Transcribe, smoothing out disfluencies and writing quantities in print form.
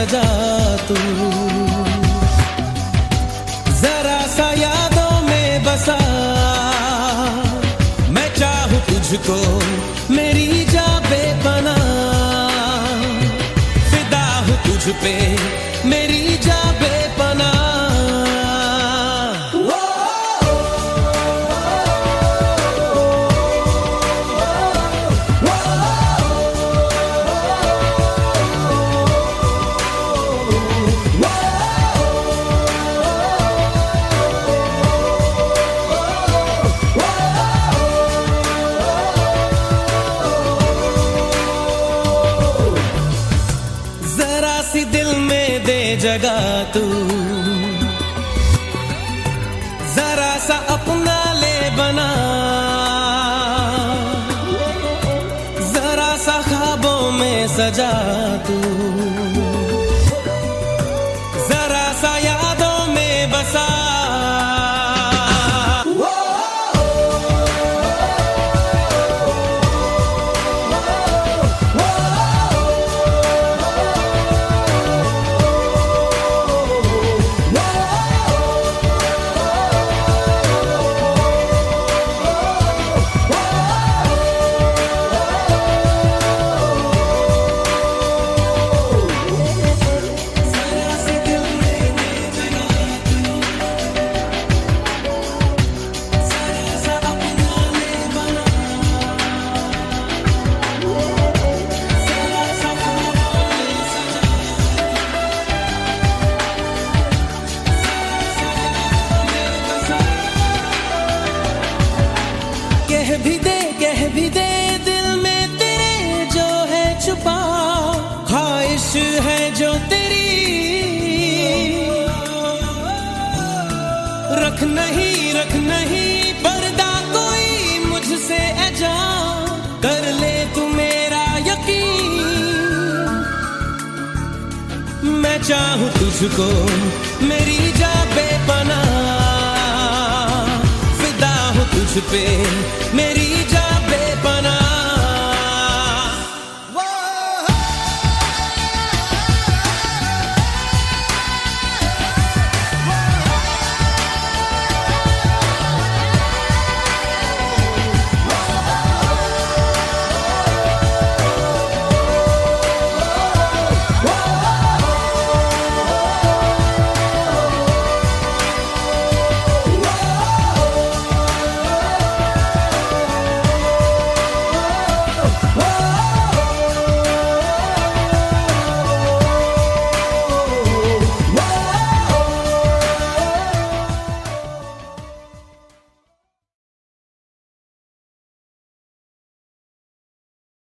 सजा तू, जरा सा यादों में बसा, मैं चाहूं तुझको मेरी जा बेपना, फिदा हूं तुझ पे मेरी जा बेपना। दिल में दे जगह तू, जरा सा अपना ले बना, जरा सा ख्वाबों में सजा तू, जरा सा यादों में बसा। कह भी दे दिल में तेरे जो है छुपा, ख्वाहिश है जो तेरी, रख नहीं पर्दा कोई मुझसे ऐजा, कर ले तू मेरा यकीन, मैं चाहूं तुझको मेरी जा बेपना, फिदा हूं तुझ पे।